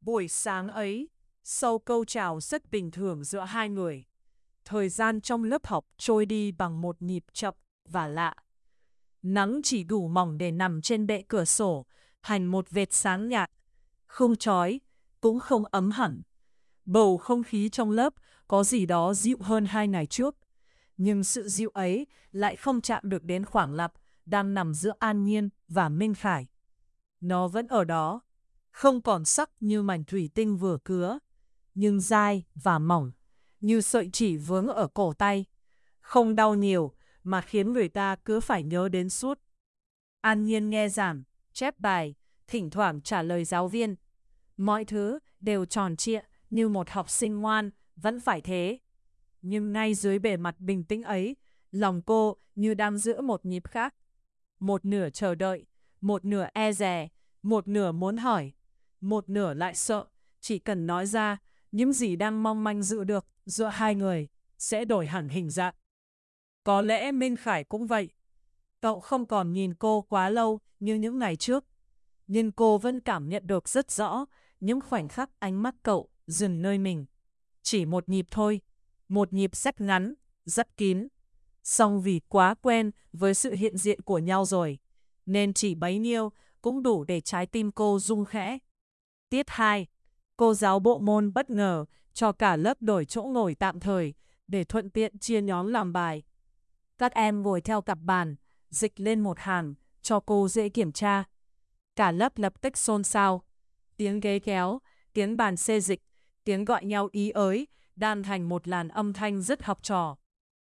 Buổi sáng ấy, sau câu chào rất bình thường giữa hai người, thời gian trong lớp học trôi đi bằng một nhịp chậm và lạ. Nắng chỉ đủ mỏng để nằm trên bệ cửa sổ, thành một vệt sáng nhạt, không chói, cũng không ấm hẳn. Bầu không khí trong lớp có gì đó dịu hơn hai ngày trước, nhưng sự dịu ấy lại không chạm được đến khoảng lặng đang nằm giữa An Nhiên và Minh Khải. Nó vẫn ở đó, không còn sắc như mảnh thủy tinh vừa cứa, nhưng dai và mỏng, như sợi chỉ vướng ở cổ tay. Không đau nhiều, mà khiến người ta cứ phải nhớ đến suốt. An Nhiên nghe giảng, chép bài, thỉnh thoảng trả lời giáo viên. Mọi thứ đều tròn trịa như một học sinh ngoan, vẫn phải thế. Nhưng ngay dưới bề mặt bình tĩnh ấy, lòng cô như đang giữ một nhịp khác. Một nửa chờ đợi, một nửa e dè, một nửa muốn hỏi, một nửa lại sợ. Chỉ cần nói ra, những gì đang mong manh giữ được giữa hai người sẽ đổi hẳn hình dạng. Có lẽ Minh Khải cũng vậy. Cậu không còn nhìn cô quá lâu như những ngày trước, nhưng cô vẫn cảm nhận được rất rõ những khoảnh khắc ánh mắt cậu dừng nơi mình. Chỉ một nhịp thôi, một nhịp rất ngắn, rất kín. Song vì quá quen với sự hiện diện của nhau rồi, nên chỉ bấy nhiêu cũng đủ để trái tim cô rung khẽ. Tiết 2, cô giáo bộ môn bất ngờ cho cả lớp đổi chỗ ngồi tạm thời để thuận tiện chia nhóm làm bài. Các em ngồi theo cặp bàn, dịch lên một hàng cho cô dễ kiểm tra. Cả lớp lập tức xôn xao. Tiếng ghế kéo, tiếng bàn xê dịch, tiếng gọi nhau ý ới, đan thành một làn âm thanh rất học trò.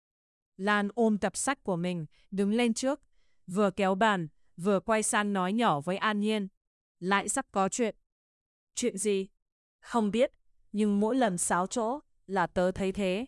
Lan ôm tập sách của mình, đứng lên trước, vừa kéo bàn, vừa quay sang nói nhỏ với An Nhiên. Lại sắp có chuyện. Chuyện gì? Không biết, nhưng mỗi lần xáo chỗ là tớ thấy thế.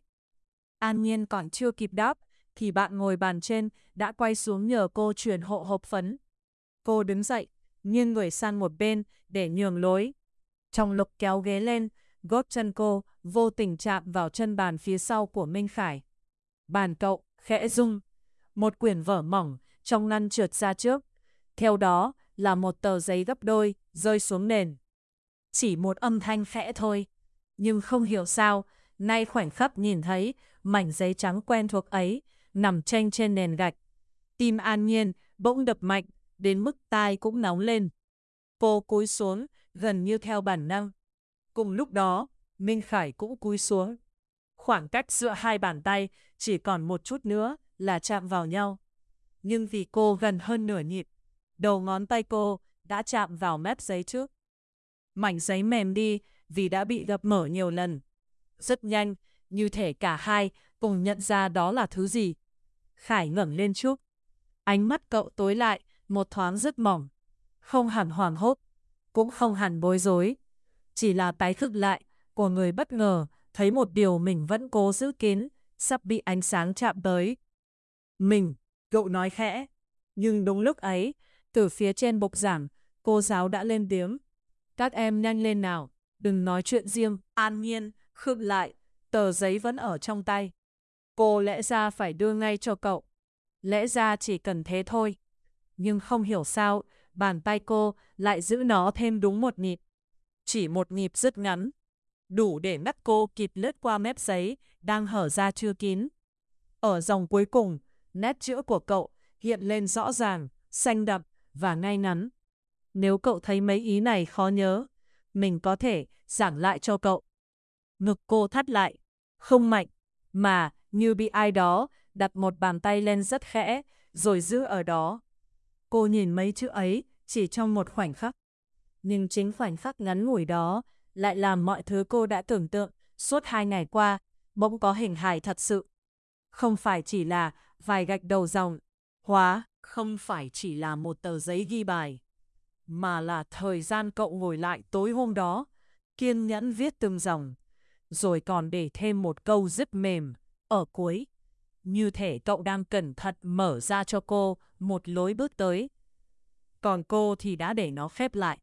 An Nhiên còn chưa kịp đáp, thì bạn ngồi bàn trên đã quay xuống nhờ cô chuyển hộ hộp phấn. Cô đứng dậy, nghiêng người sang một bên để nhường lối. Trong lúc kéo ghế lên, gót chân cô vô tình chạm vào chân bàn phía sau của Minh Khải. Bàn cậu khẽ rung, một quyển vở mỏng trong ngăn trượt ra trước. Theo đó là một tờ giấy gấp đôi rơi xuống nền. Chỉ một âm thanh khẽ thôi, nhưng không hiểu sao, nay khoảnh khắc nhìn thấy mảnh giấy trắng quen thuộc ấy nằm chênh trên nền gạch. Tim An Nhiên bỗng đập mạnh, đến mức tai cũng nóng lên. Cô cúi xuống, gần như theo bản năng. Cùng lúc đó, Minh Khải cũng cúi xuống. Khoảng cách giữa hai bàn tay chỉ còn một chút nữa là chạm vào nhau. Nhưng vì cô gần hơn nửa nhịp, đầu ngón tay cô đã chạm vào mép giấy trước. Mảnh giấy mềm đi vì đã bị gập mở nhiều lần. Rất nhanh, như thể cả hai cùng nhận ra đó là thứ gì. Khải ngẩng lên trước. Ánh mắt cậu tối lại, một thoáng rất mỏng. Không hẳn hoảng hốt, cũng không hẳn bối rối. Chỉ là tái thực lại của người bất ngờ thấy một điều mình vẫn cố giữ kín, sắp bị ánh sáng chạm tới. Mình, cậu nói khẽ. Nhưng đúng lúc ấy, từ phía trên bục giảng, cô giáo đã lên tiếng. Các em nhanh lên nào, đừng nói chuyện riêng. An Nhiên khựng lại, tờ giấy vẫn ở trong tay. Cô lẽ ra phải đưa ngay cho cậu. Lẽ ra chỉ cần thế thôi. Nhưng không hiểu sao, bàn tay cô lại giữ nó thêm đúng một nhịp. Chỉ một nhịp rất ngắn, đủ để mắt cô kịp lướt qua mép giấy đang hở ra chưa kín. Ở dòng cuối cùng, nét chữ của cậu hiện lên rõ ràng, xanh đậm và ngay ngắn. Nếu cậu thấy mấy ý này khó nhớ, mình có thể giảng lại cho cậu. Ngực cô thắt lại, không mạnh, mà như bị ai đó đặt một bàn tay lên rất khẽ, rồi giữ ở đó. Cô nhìn mấy chữ ấy chỉ trong một khoảnh khắc. Nhưng chính khoảnh khắc ngắn ngủi đó lại làm mọi thứ cô đã tưởng tượng suốt 2 ngày qua bỗng có hình hài thật sự. Không phải chỉ là vài gạch đầu dòng, không phải chỉ là một tờ giấy ghi bài, mà là thời gian cậu ngồi lại tối hôm đó, kiên nhẫn viết từng dòng, rồi còn để thêm một câu rất mềm ở cuối. Như thể cậu đang cẩn thận mở ra cho cô một lối bước tới. Còn cô thì đã để nó khép lại.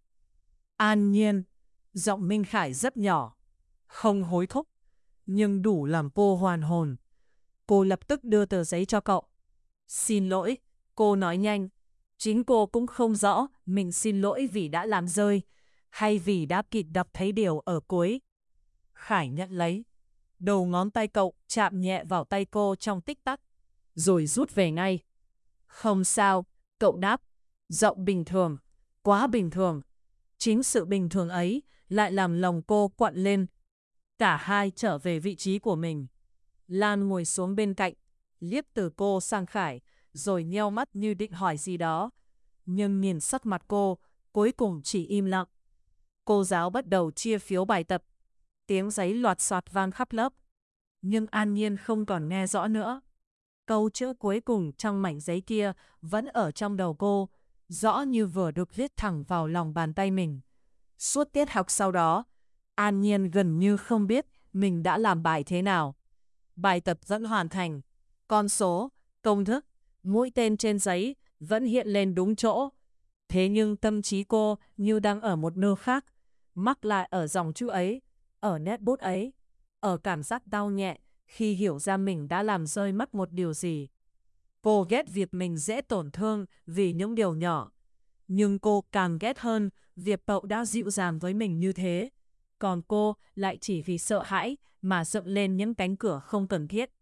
An Nhiên, giọng Minh Khải rất nhỏ, không hối thúc, nhưng đủ làm cô hoàn hồn. Cô lập tức đưa tờ giấy cho cậu. Xin lỗi, cô nói nhanh. Chính cô cũng không rõ mình xin lỗi vì đã làm rơi, hay vì đã kịp đọc thấy điều ở cuối? Khải nhận lấy. Đầu ngón tay cậu chạm nhẹ vào tay cô trong tích tắc, rồi rút về ngay. Không sao, cậu đáp, giọng bình thường, quá bình thường. Chính sự bình thường ấy lại làm lòng cô quặn lên. Cả hai trở về vị trí của mình. Lan ngồi xuống bên cạnh, liếc từ cô sang Khải, rồi nheo mắt như định hỏi gì đó. Nhưng nhìn sắc mặt cô, cuối cùng chỉ im lặng. Cô giáo bắt đầu chia phiếu bài tập. Tiếng giấy loạt soạt vang khắp lớp. Nhưng An Nhiên không còn nghe rõ nữa. Câu chữ cuối cùng trong mảnh giấy kia vẫn ở trong đầu cô, rõ như vừa được viết thẳng vào lòng bàn tay mình. Suốt tiết học sau đó, An Nhiên gần như không biết mình đã làm bài thế nào. Bài tập vẫn hoàn thành, con số, công thức, mũi tên trên giấy vẫn hiện lên đúng chỗ. Thế nhưng tâm trí cô như đang ở một nơi khác, mắc lại ở dòng chữ ấy, ở nét bút ấy, ở cảm giác đau nhẹ khi hiểu ra mình đã làm rơi mất một điều gì. Cô ghét việc mình dễ tổn thương vì những điều nhỏ, nhưng cô càng ghét hơn việc cậu đã dịu dàng với mình như thế. Còn cô lại chỉ vì sợ hãi mà dựng lên những cánh cửa không cần thiết.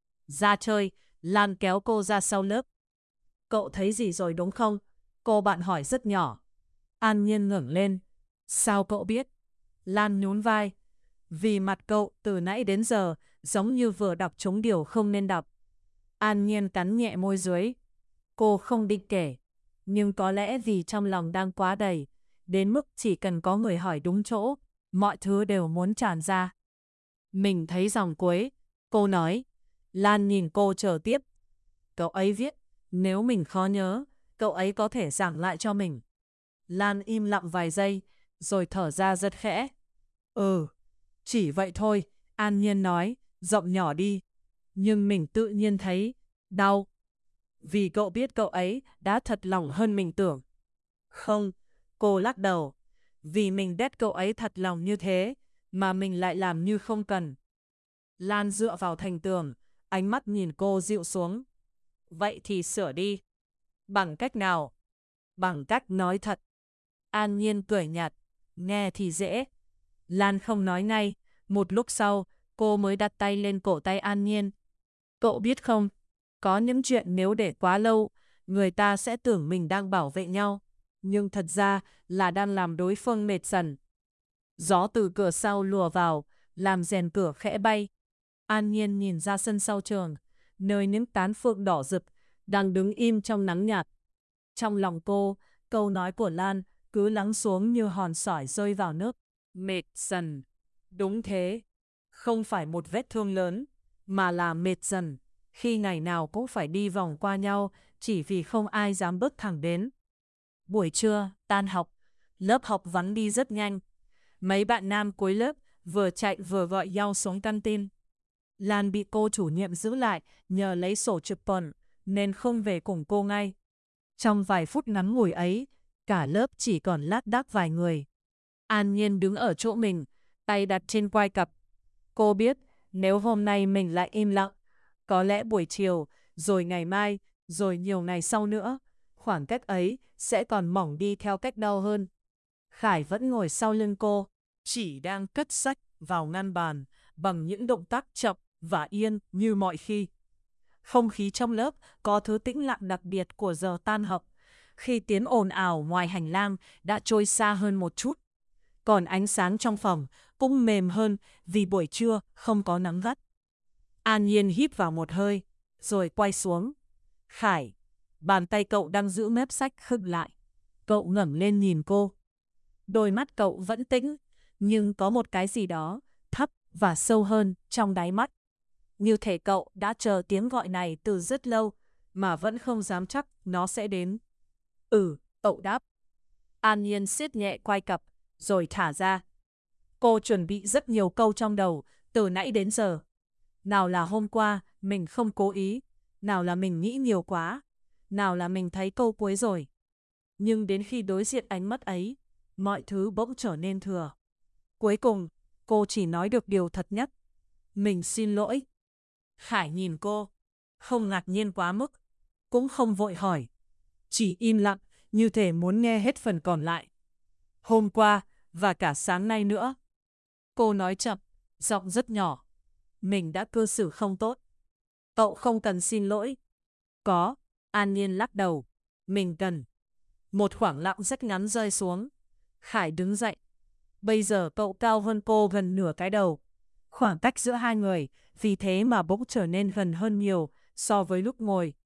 Ra chơi, Lan kéo cô ra sau lớp. Cậu thấy gì rồi đúng không? Cô bạn hỏi rất nhỏ. An Nhiên ngẩng lên. Sao cậu biết? Lan nhún vai. Vì mặt cậu từ nãy đến giờ giống như vừa đọc trúng điều không nên đọc. An Nhiên cắn nhẹ môi dưới. Cô không định kể, nhưng có lẽ vì trong lòng đang quá đầy, đến mức chỉ cần có người hỏi đúng chỗ, mọi thứ đều muốn tràn ra. Mình thấy dòng cuối, cô nói. Lan nhìn cô chờ tiếp. Cậu ấy viết, nếu mình khó nhớ, cậu ấy có thể giảng lại cho mình. Lan im lặng vài giây, rồi thở ra rất khẽ. Chỉ vậy thôi, An Nhiên nói, giọng nhỏ đi. Nhưng mình tự nhiên thấy đau. Vì cậu biết cậu ấy đã thật lòng hơn mình tưởng. Không, cô lắc đầu. Vì mình ghét cậu ấy thật lòng như thế, mà mình lại làm như không cần. Lan dựa vào thành tường, ánh mắt nhìn cô dịu xuống. Vậy thì sửa đi. Bằng cách nào? Bằng cách nói thật. An Nhiên cười nhạt. Nghe thì dễ. Lan không nói ngay. Một lúc sau, cô mới đặt tay lên cổ tay An Nhiên. Cậu biết không, có những chuyện nếu để quá lâu, người ta sẽ tưởng mình đang bảo vệ nhau. Nhưng thật ra là đang làm đối phương mệt dần. Gió từ cửa sau lùa vào, làm rèn cửa khẽ bay. An Nhiên nhìn ra sân sau trường, nơi những tán phượng đỏ rực đang đứng im trong nắng nhạt. Trong lòng cô, câu nói của Lan cứ lắng xuống như hòn sỏi rơi vào nước. Mệt dần. Đúng thế. Không phải một vết thương lớn, mà là mệt dần. Khi ngày nào cũng phải đi vòng qua nhau chỉ vì không ai dám bước thẳng đến. Buổi trưa, tan học, lớp học vắng đi rất nhanh. Mấy bạn nam cuối lớp vừa chạy vừa gọi nhau xuống căng tin. Lan bị cô chủ nhiệm giữ lại nhờ lấy sổ chụp tuần nên không về cùng cô ngay. Trong vài phút ngắn ngủi ấy, cả lớp chỉ còn lác đác vài người. An Nhiên đứng ở chỗ mình, tay đặt trên quai cặp. Cô biết nếu hôm nay mình lại im lặng, có lẽ buổi chiều, rồi ngày mai, rồi nhiều ngày sau nữa, khoảng cách ấy sẽ còn mỏng đi theo cách đau hơn. Khải vẫn ngồi sau lưng cô, chỉ đang cất sách vào ngăn bàn bằng những động tác chậm và yên như mọi khi. Không khí trong lớp có thứ tĩnh lặng đặc biệt của giờ tan học, khi tiếng ồn ào ngoài hành lang đã trôi xa hơn một chút. Còn ánh sáng trong phòng cũng mềm hơn vì buổi trưa không có nắng gắt. An Nhiên hít vào một hơi, rồi quay xuống. Khải, bàn tay cậu đang giữ mép sách khựng lại. Cậu ngẩng lên nhìn cô. Đôi mắt cậu vẫn tĩnh, nhưng có một cái gì đó thấp và sâu hơn trong đáy mắt. Như thể cậu đã chờ tiếng gọi này từ rất lâu, mà vẫn không dám chắc nó sẽ đến. Cậu đáp. An Nhiên siết nhẹ quai cặp, rồi thả ra. Cô chuẩn bị rất nhiều câu trong đầu, từ nãy đến giờ. Nào là hôm qua, mình không cố ý. Nào là mình nghĩ nhiều quá. Nào là mình thấy câu cuối rồi. Nhưng đến khi đối diện ánh mắt ấy, mọi thứ bỗng trở nên thừa. Cuối cùng, cô chỉ nói được điều thật nhất. Mình xin lỗi. Khải nhìn cô, không ngạc nhiên quá mức, cũng không vội hỏi. Chỉ im lặng, như thể muốn nghe hết phần còn lại. Hôm qua, và cả sáng nay nữa. Cô nói chậm, giọng rất nhỏ. Mình đã cư xử không tốt. Cậu không cần xin lỗi. Có, An Nhiên lắc đầu. Mình cần. Một khoảng lặng rất ngắn rơi xuống. Khải đứng dậy. Bây giờ cậu cao hơn cô gần nửa cái đầu. Khoảng cách giữa hai người, vì thế mà bỗng trở nên gần hơn nhiều so với lúc ngồi.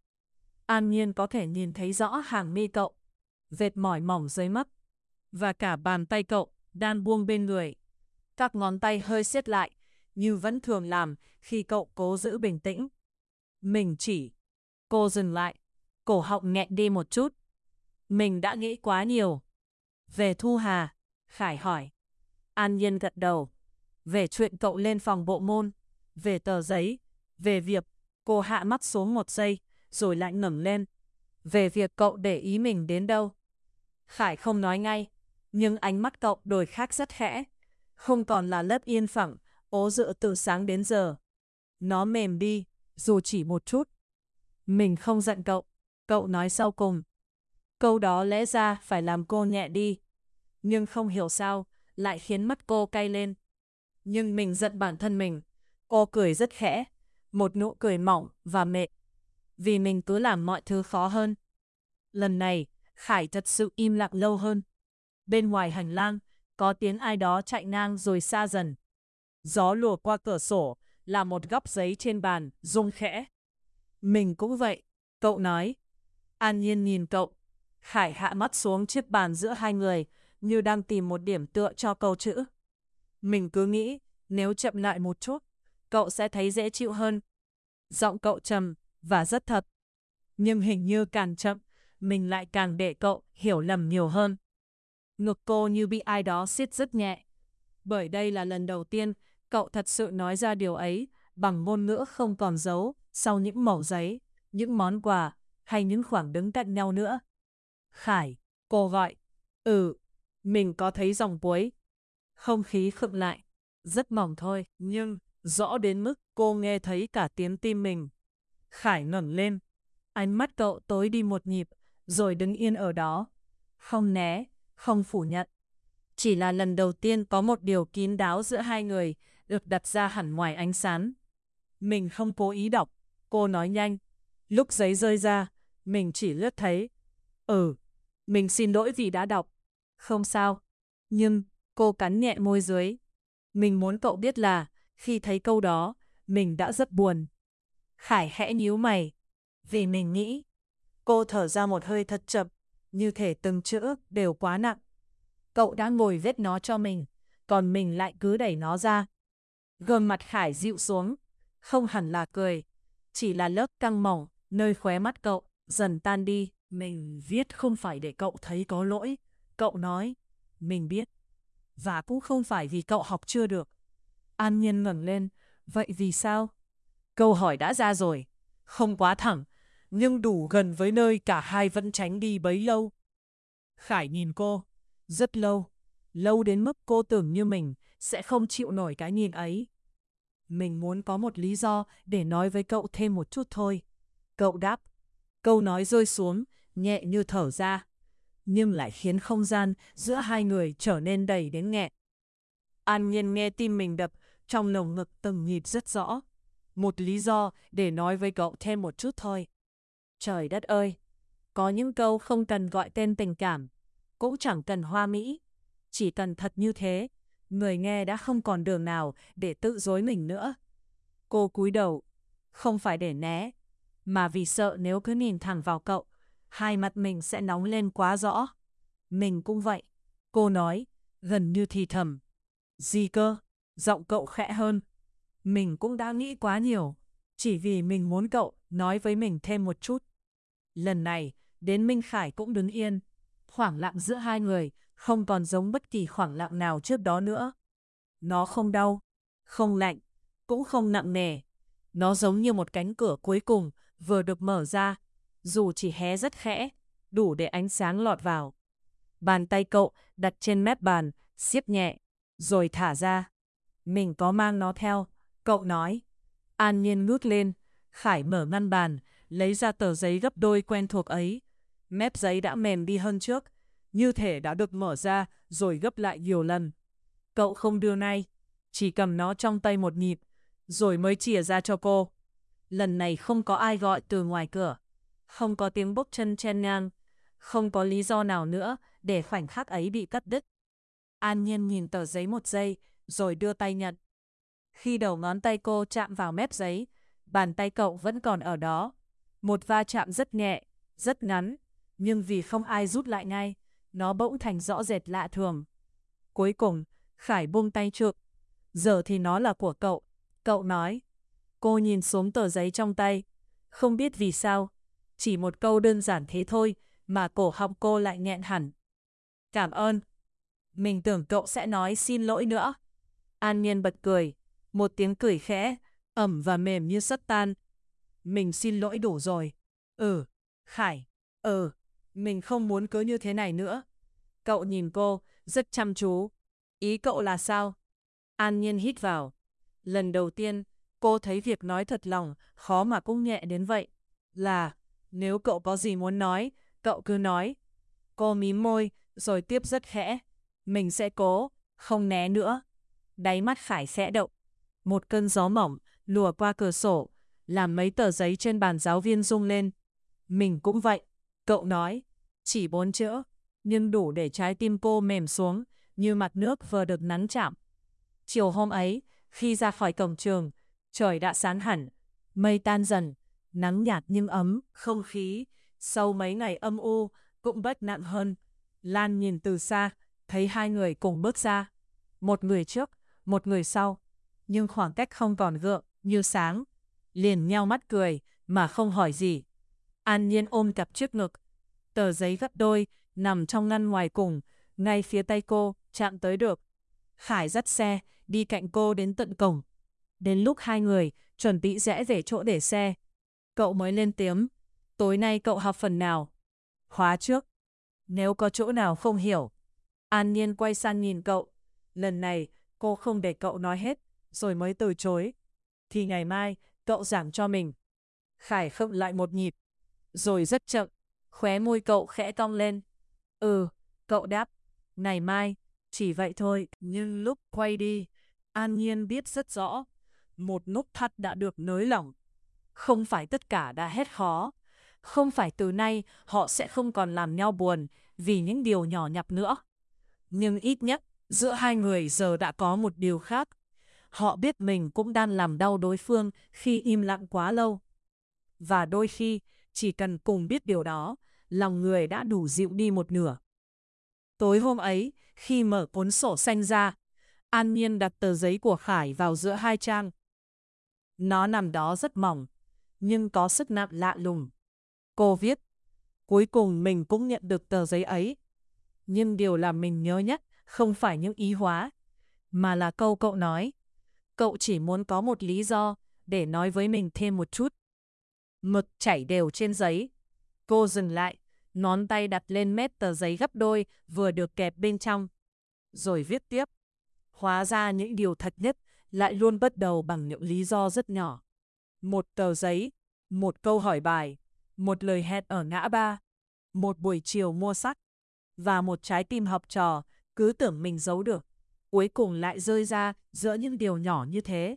An Nhiên có thể nhìn thấy rõ hàng mi cậu, vệt mỏi mỏng dưới mắt, và cả bàn tay cậu đang buông bên người. Các ngón tay hơi siết lại, như vẫn thường làm khi cậu cố giữ bình tĩnh. Mình chỉ. Cô dừng lại, cổ họng nghẹn đi một chút. Mình đã nghĩ quá nhiều. Về Thu Hà? Khải hỏi. An Nhiên gật đầu. Về chuyện cậu lên phòng bộ môn, về tờ giấy, về việc. Cô hạ mắt xuống một giây, rồi lại ngẩng lên. Về việc cậu để ý mình đến đâu. Khải không nói ngay, nhưng ánh mắt cậu đổi khác rất khẽ. Không còn là lớp yên phẳng, ố dựa từ sáng đến giờ. Nó mềm đi, dù chỉ một chút. Mình không giận cậu, cậu nói sau cùng. Câu đó lẽ ra phải làm cô nhẹ đi. Nhưng không hiểu sao, lại khiến mắt cô cay lên. Nhưng mình giận bản thân mình. Cô cười rất khẽ, một nụ cười mỏng và mệt. Vì mình cứ làm mọi thứ khó hơn. Lần này, Khải thật sự im lặng lâu hơn. Bên ngoài hành lang, có tiếng ai đó chạy ngang rồi xa dần. Gió lùa qua cửa sổ, là một góc giấy trên bàn, rung khẽ. Mình cũng vậy, cậu nói. An Nhiên nhìn cậu. Khải hạ mắt xuống chiếc bàn giữa hai người, như đang tìm một điểm tựa cho câu chữ. Mình cứ nghĩ, nếu chậm lại một chút, cậu sẽ thấy dễ chịu hơn. Giọng cậu trầm và rất thật. Nhưng hình như càng chậm, mình lại càng để cậu hiểu lầm nhiều hơn. Ngực cô như bị ai đó siết rất nhẹ. Bởi đây là lần đầu tiên cậu thật sự nói ra điều ấy bằng ngôn ngữ không còn giấu sau những mẩu giấy, những món quà hay những khoảng đứng cạnh nhau nữa. Khải, cô gọi. Mình có thấy dòng cuối. Không khí khựng lại. Rất mỏng thôi, nhưng rõ đến mức cô nghe thấy cả tiếng tim mình. Khải ngẩng lên. Ánh mắt cậu tối đi một nhịp, rồi đứng yên ở đó. Không né, không phủ nhận. Chỉ là lần đầu tiên có một điều kín đáo giữa hai người được đặt ra hẳn ngoài ánh sáng. Mình không cố ý đọc, cô nói nhanh. Lúc giấy rơi ra, mình chỉ lướt thấy. Mình xin lỗi vì đã đọc. Không sao. Nhưng, cô cắn nhẹ môi dưới. Mình muốn cậu biết là, khi thấy câu đó, mình đã rất buồn. Khải khẽ nhíu mày. Vì mình nghĩ. Cô thở ra một hơi thật chậm, như thể từng chữ đều quá nặng. Cậu đã ngồi viết nó cho mình, còn mình lại cứ đẩy nó ra. Gương mặt Khải dịu xuống, không hẳn là cười, chỉ là lớp căng mỏng nơi khóe mắt cậu dần tan đi. Mình viết không phải để cậu thấy có lỗi, cậu nói. Mình biết. Và cũng không phải vì cậu học chưa được. An Nhiên ngẩng lên, vậy vì sao? Câu hỏi đã ra rồi, không quá thẳng, nhưng đủ gần với nơi cả hai vẫn tránh đi bấy lâu. Khải nhìn cô, rất lâu, lâu đến mức cô tưởng như mình sẽ không chịu nổi cái nhìn ấy. Mình muốn có một lý do để nói với cậu thêm một chút thôi. Cậu đáp, câu nói rơi xuống, nhẹ như thở ra, nhưng lại khiến không gian giữa hai người trở nên đầy đến nghẹn. An Nhiên nghe tim mình đập, trong lồng ngực từng nhịp rất rõ. Một lý do để nói với cậu thêm một chút thôi. Trời đất ơi, có những câu không cần gọi tên tình cảm, cũng chẳng cần hoa mỹ. Chỉ cần thật như thế, người nghe đã không còn đường nào để tự dối mình nữa. Cô cúi đầu, không phải để né, mà vì sợ nếu cứ nhìn thẳng vào cậu, hai mặt mình sẽ nóng lên quá rõ. Mình cũng vậy, cô nói, gần như thì thầm. Gì cơ? Giọng cậu khẽ hơn. Mình cũng đã nghĩ quá nhiều, chỉ vì mình muốn cậu nói với mình thêm một chút. Lần này, đến Minh Khải cũng đứng yên. Khoảng lặng giữa hai người không còn giống bất kỳ khoảng lặng nào trước đó nữa. Nó không đau, không lạnh, cũng không nặng nề. Nó giống như một cánh cửa cuối cùng vừa được mở ra, dù chỉ hé rất khẽ, đủ để ánh sáng lọt vào. Bàn tay cậu đặt trên mép bàn, siết nhẹ, rồi thả ra. Mình có mang nó theo, cậu nói. An Nhiên ngước lên, Khải mở ngăn bàn, lấy ra tờ giấy gấp đôi quen thuộc ấy. Mép giấy đã mềm đi hơn trước, như thể đã được mở ra rồi gấp lại nhiều lần. Cậu không đưa ngay, chỉ cầm nó trong tay một nhịp, rồi mới chìa ra cho cô. Lần này không có ai gọi từ ngoài cửa, không có tiếng bước chân chen ngang, không có lý do nào nữa để khoảnh khắc ấy bị cắt đứt. An Nhiên nhìn tờ giấy một giây, rồi đưa tay nhận. Khi đầu ngón tay cô chạm vào mép giấy, bàn tay cậu vẫn còn ở đó. Một va chạm rất nhẹ, rất ngắn, nhưng vì không ai rút lại ngay, nó bỗng thành rõ rệt lạ thường. Cuối cùng, Khải buông tay Trượng. Giờ thì nó là của cậu, cậu nói. Cô nhìn xuống tờ giấy trong tay, không biết vì sao, chỉ một câu đơn giản thế thôi mà cổ họng cô lại nghẹn hẳn. Cảm ơn. Mình tưởng cậu sẽ nói xin lỗi nữa. An Nhiên bật cười, một tiếng cười khẽ, ẩm và mềm như sắt tan. Mình xin lỗi đủ rồi. Khải, mình không muốn cứ như thế này nữa. Cậu nhìn cô, rất chăm chú. Ý cậu là sao? An Nhiên hít vào. Lần đầu tiên, cô thấy việc nói thật lòng khó mà cũng nhẹ đến vậy. Là, nếu cậu có gì muốn nói, cậu cứ nói. Cô mím môi, rồi tiếp rất khẽ. Mình sẽ cố, không né nữa. Đáy mắt Khải khẽ động. Một cơn gió mỏng lùa qua cửa sổ, làm mấy tờ giấy trên bàn giáo viên rung lên. Mình cũng vậy, cậu nói. Chỉ 4 chữ, nhưng đủ để trái tim cô mềm xuống, như mặt nước vừa được nắn chạm. Chiều hôm ấy, khi ra khỏi cổng trường, trời đã sáng hẳn, mây tan dần, nắng nhạt nhưng ấm, không khí sau mấy ngày âm u cũng bớt nặng hơn. Lan nhìn từ xa, thấy hai người cùng bước ra. Một người trước, một người sau, nhưng khoảng cách không còn gượng như sáng. Liền nheo mắt cười mà không hỏi gì. An Nhiên ôm cặp trước ngực, tờ giấy gấp đôi nằm trong ngăn ngoài cùng, ngay phía tay cô chạm tới được. Khải dắt xe đi cạnh cô đến tận cổng. Đến lúc hai người chuẩn bị rẽ về chỗ để xe, cậu mới lên tiếng. Tối nay cậu học phần nào? Khóa trước. Nếu có chỗ nào không hiểu. An Nhiên quay sang nhìn cậu. Lần này cô không để cậu nói hết, rồi mới từ chối. Thì ngày mai cậu giảng cho mình. Khải khựng lại một nhịp, rồi rất chậm, khóe môi cậu khẽ cong lên. Cậu đáp. Ngày mai, chỉ vậy thôi. Nhưng lúc quay đi, An Nhiên biết rất rõ, một nút thắt đã được nới lỏng. Không phải tất cả đã hết khó. Không phải từ nay họ sẽ không còn làm nhau buồn vì những điều nhỏ nhặt nữa. Nhưng ít nhất, giữa hai người giờ đã có một điều khác. Họ biết mình cũng đang làm đau đối phương khi im lặng quá lâu. Và đôi khi, chỉ cần cùng biết điều đó, lòng người đã đủ dịu đi một nửa. Tối hôm ấy, khi mở cuốn sổ xanh ra, An Nhiên đặt tờ giấy của Khải vào giữa hai trang. Nó nằm đó rất mỏng, nhưng có sức nặng lạ lùng. Cô viết, cuối cùng mình cũng nhận được tờ giấy ấy. Nhưng điều làm mình nhớ nhất không phải những ý hóa, mà là câu cậu nói. Cậu chỉ muốn có một lý do để nói với mình thêm một chút. Mực chảy đều trên giấy. Cô dừng lại, ngón tay đặt lên mép tờ giấy gấp đôi vừa được kẹp bên trong. Rồi viết tiếp. Hóa ra những điều thật nhất lại luôn bắt đầu bằng những lý do rất nhỏ. Một tờ giấy, một câu hỏi bài, một lời hẹn ở ngã ba, một buổi chiều mua sách, và một trái tim học trò cứ tưởng mình giấu được, cuối cùng lại rơi ra giữa những điều nhỏ như thế.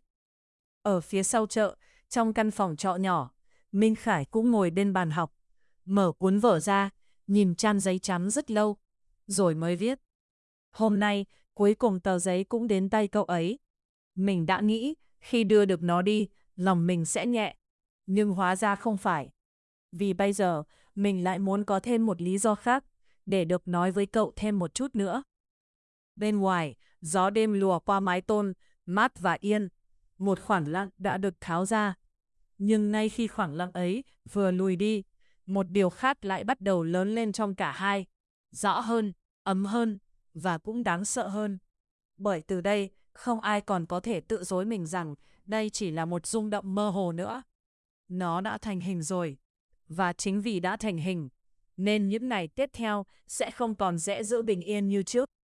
Ở phía sau chợ, trong căn phòng trọ nhỏ, Minh Khải cũng ngồi bên bàn học, mở cuốn vở ra, nhìn trang giấy trắng rất lâu, rồi mới viết. Hôm nay, cuối cùng tờ giấy cũng đến tay cậu ấy. Mình đã nghĩ, khi đưa được nó đi, lòng mình sẽ nhẹ. Nhưng hóa ra không phải. Vì bây giờ, mình lại muốn có thêm một lý do khác, để được nói với cậu thêm một chút nữa. Bên ngoài, gió đêm lùa qua mái tôn, mát và yên. Một khoảng lặng đã được tháo ra. Nhưng ngay khi khoảng lặng ấy vừa lùi đi, một điều khác lại bắt đầu lớn lên trong cả hai. Rõ hơn, ấm hơn, và cũng đáng sợ hơn. Bởi từ đây, không ai còn có thể tự dối mình rằng đây chỉ là một rung động mơ hồ nữa. Nó đã thành hình rồi. Và chính vì đã thành hình, nên những ngày tiếp theo sẽ không còn dễ giữ bình yên như trước.